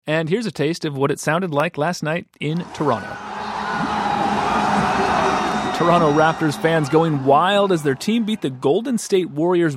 And here's a taste of what it sounded like last night in Toronto. Toronto Raptors fans going wild as their team beat the Golden State Warriors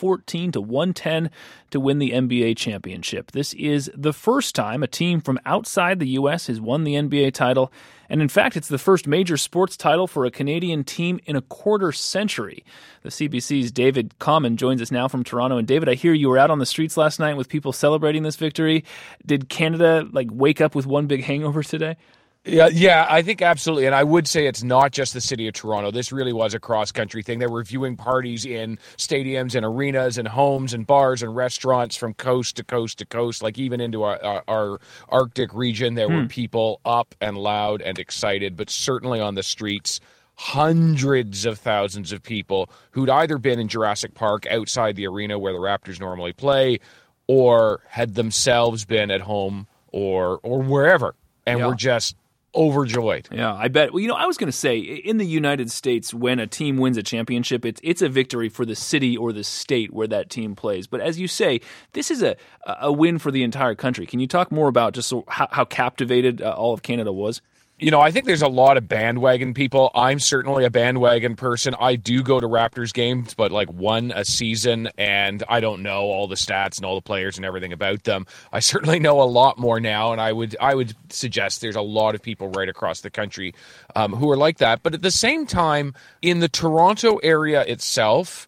114-110 to win the NBA championship. This is the first time a team from outside the U.S. has won the NBA title, and in fact, it's the first major sports title for a Canadian team in a quarter century. The CBC's David Common joins us now from Toronto. And David, I hear you were out on the streets last night with people celebrating this victory. Did Canada wake up with one big hangover today? Yeah, I think absolutely. And I would say it's not just the city of Toronto. This really was a cross-country thing. There were viewing parties in stadiums and arenas and homes and bars and restaurants from coast to coast to coast, like even into our Arctic region. There were people up and loud and excited, but certainly on the streets, hundreds of thousands of people who'd either been in Jurassic Park outside the arena where the Raptors normally play or had themselves been at home or wherever and were just overjoyed. Yeah, I bet. Well, I was going to say, in the United States, when a team wins a championship, it's a victory for the city or the state where that team plays. But as you say, this is a win for the entire country. Can you talk more about just how captivated all of Canada was? I think there's a lot of bandwagon people. I'm certainly a bandwagon person. I do go to Raptors games, but one a season, and I don't know all the stats and all the players and everything about them. I certainly know a lot more now, and I would suggest there's a lot of people right across the country who are like that. But at the same time, in the Toronto area itself,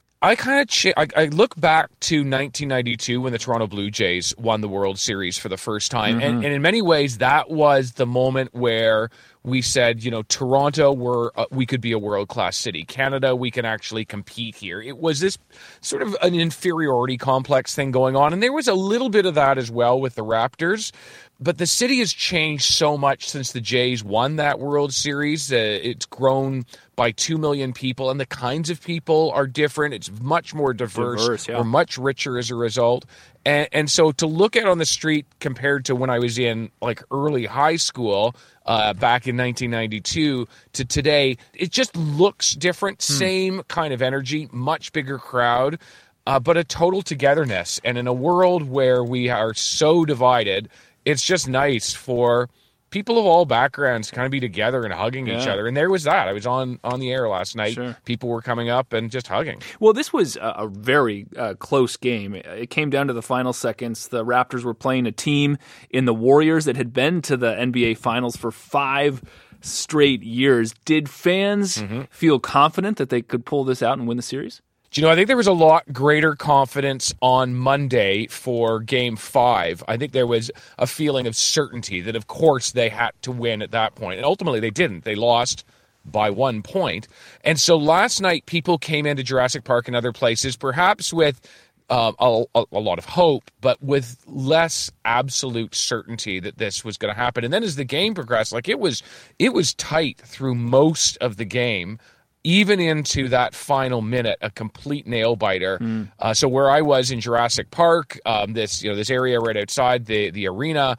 I look back to 1992 when the Toronto Blue Jays won the World Series for the first time. And in many ways, that was the moment where we said, Toronto, we could be a world-class city. Canada, we can actually compete here. It was this sort of an inferiority complex thing going on. And there was a little bit of that as well with the Raptors. But the city has changed so much since the Jays won that World Series. It's grown by 2 million people, and the kinds of people are different. It's much more diverse. Yeah. We're much richer as a result. And so to look at on the street compared to when I was in early high school back in 1992 to today, it just looks different. Same kind of energy, much bigger crowd, but a total togetherness. And in a world where we are so divided, it's just nice for people of all backgrounds to kind of be together and hugging each other. And there was that. I was on the air last night. Sure. People were coming up and just hugging. Well, this was a very close game. It came down to the final seconds. The Raptors were playing a team in the Warriors that had been to the NBA Finals for 5 straight years. Did fans feel confident that they could pull this out and win the series? I think there was a lot greater confidence on Monday for Game 5. I think there was a feeling of certainty that, of course, they had to win at that point. And ultimately, they didn't. They lost by 1 point. And so last night, people came into Jurassic Park and other places, perhaps with a lot of hope, but with less absolute certainty that this was going to happen. And then as the game progressed, it was tight through most of the game. Even into that final minute, a complete nail biter. So where I was in Jurassic Park, this area right outside the arena,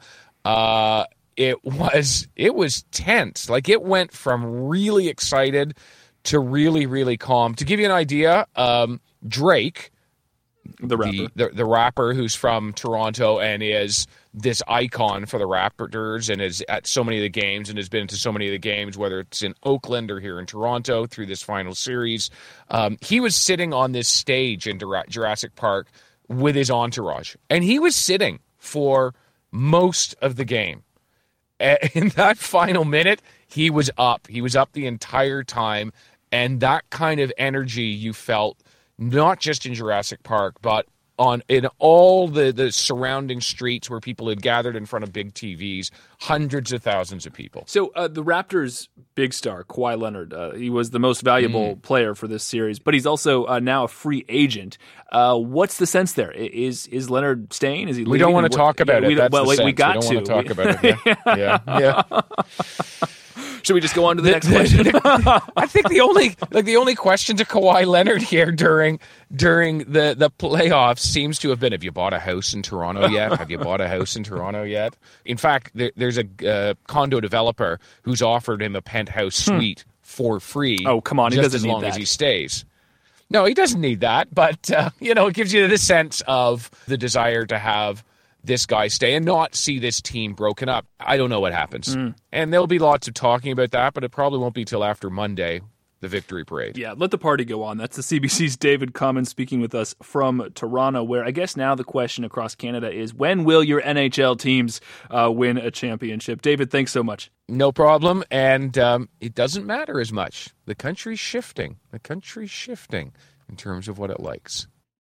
it was tense. It went from really excited to really, really calm. To give you an idea, Drake, the rapper, the rapper who's from Toronto and is this icon for the Raptors and is at so many of the games and has been to so many of the games, whether it's in Oakland or here in Toronto through this final series. He was sitting on this stage in Jurassic Park with his entourage, and he was sitting for most of the game. In that final minute, he was up. He was up the entire time, and that kind of energy you felt not just in Jurassic Park, but in all the surrounding streets where people had gathered in front of big TVs, hundreds of thousands of people. So the Raptors' big star, Kawhi Leonard, he was the most valuable player for this series, but he's also now a free agent. What's the sense there? Is Leonard staying? Is he leaving? We don't want to talk about it. That's the sense. We got we don't to. want to talk about it. Yeah. Should we just go on to the next question? I think the only question to Kawhi Leonard here during the playoffs seems to have been, have you bought a house in Toronto yet? Have you bought a house in Toronto yet? In fact, there's a condo developer who's offered him a penthouse suite for free. Oh, come on. He doesn't need that. As long as he stays. No, he doesn't need that. But, it gives you the sense of the desire to have this guy stay and not see this team broken up. I don't know what happens. And there'll be lots of talking about that, but it probably won't be till after Monday, the victory parade. Yeah, let the party go on. That's the CBC's David Commons speaking with us from Toronto, where I guess now the question across Canada is, when will your NHL teams win a championship? David, thanks so much. No problem, and it doesn't matter as much. The country's shifting. The country's shifting in terms of what it likes.